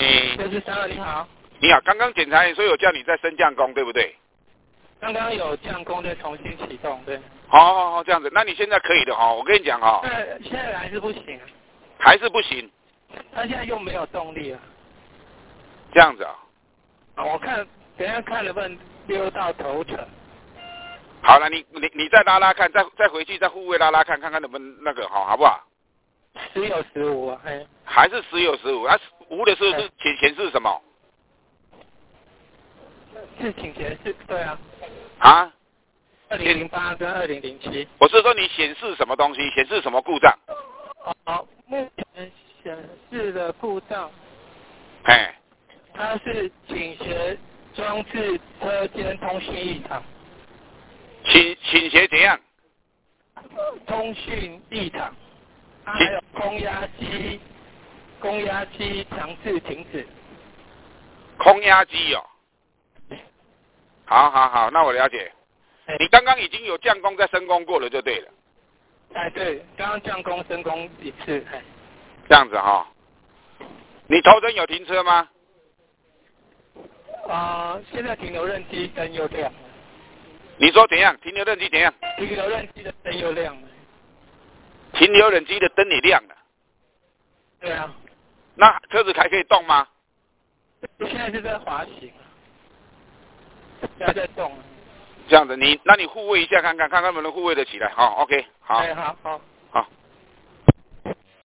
就是3号你好。 你好，刚刚检查所以有叫你在升降工，对不对？ 刚刚有降工再重新启动，对。 好，这样子，那你现在可以的哈。我跟你讲哈。 现在还是不行。 还是不行。 他现在又没有动力了。 这样子啊。 我看等一下看能不能溜到头层。 好了，你再拉拉看，再回去再护位拉拉看，看看能不能那个好不好？ 时有时无啊， 还是时有时无，啊，无的时候是显示什么？ 是请显示，对啊。 啊 ？2008跟2007。 我是说你显示什么东西？显示什么故障？ 目前显示的故障。它是倾斜装置车间通讯异常。 倾斜怎样？ 通讯异常。还有空压机强制停止。 空压机哦。好，那我了解。你刚刚已经有降工再升工过了就对了。 对，刚刚降工升工一次。 这样子哈。你头灯有停车吗？ 现在停留任机灯又亮了。 你说怎样？停留任机怎样？ 停留任机的灯又亮了。 停留任机的灯也亮了。 对啊。 那车子还可以动吗？ 现在是在滑行。现在在动。 这样子，那你护卫一下看看能不能护卫得起来。好 ，OK， 好。 好。 好。